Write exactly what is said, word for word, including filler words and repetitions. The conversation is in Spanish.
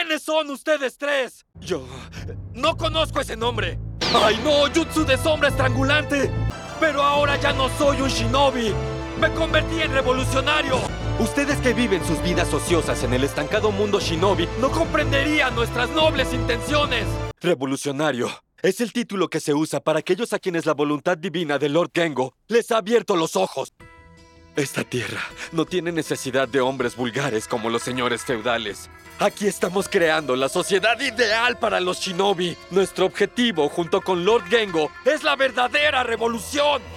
¿Quiénes son ustedes tres? Yo... no conozco ese nombre. ¡Ay, no! ¡Jutsu de sombra estrangulante! Pero ahora ya no soy un shinobi. ¡Me convertí en revolucionario! Ustedes que viven sus vidas ociosas en el estancado mundo shinobi no comprenderían nuestras nobles intenciones. Revolucionario es el título que se usa para aquellos a quienes la voluntad divina de Lord Gengo les ha abierto los ojos. Esta tierra no tiene necesidad de hombres vulgares como los señores feudales. Aquí estamos creando la sociedad ideal para los shinobi. Nuestro objetivo, junto con Lord Gengo, es la verdadera revolución.